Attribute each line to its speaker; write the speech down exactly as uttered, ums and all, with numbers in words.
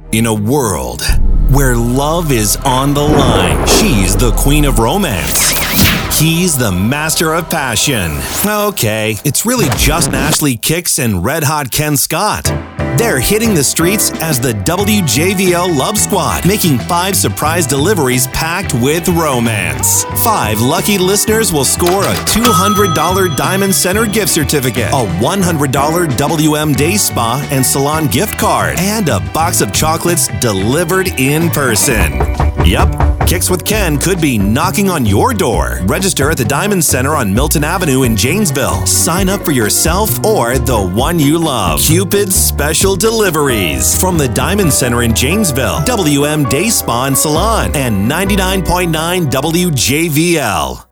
Speaker 1: In a world where love is on the line, she's the queen of romance. He's the master of passion. Okay, it's really just Ashley Kicks and Red Hot Ken Scott. They're hitting the streets as the W J V L Love Squad, making five surprise deliveries packed with romance. Five lucky listeners will score a two hundred dollars Diamond Center gift certificate, a one hundred dollars W M Day Spa and Salon gift card, and a box of chocolates delivered in person. Yep, Kicks with Ken could be knocking on your door. Register at the Diamond Center on Milton Avenue in Janesville. Sign up for yourself or the one you love. Cupid's Special Deliveries from the Diamond Center in Janesville, W M Day Spa and Salon, and ninety-nine point nine W J V L.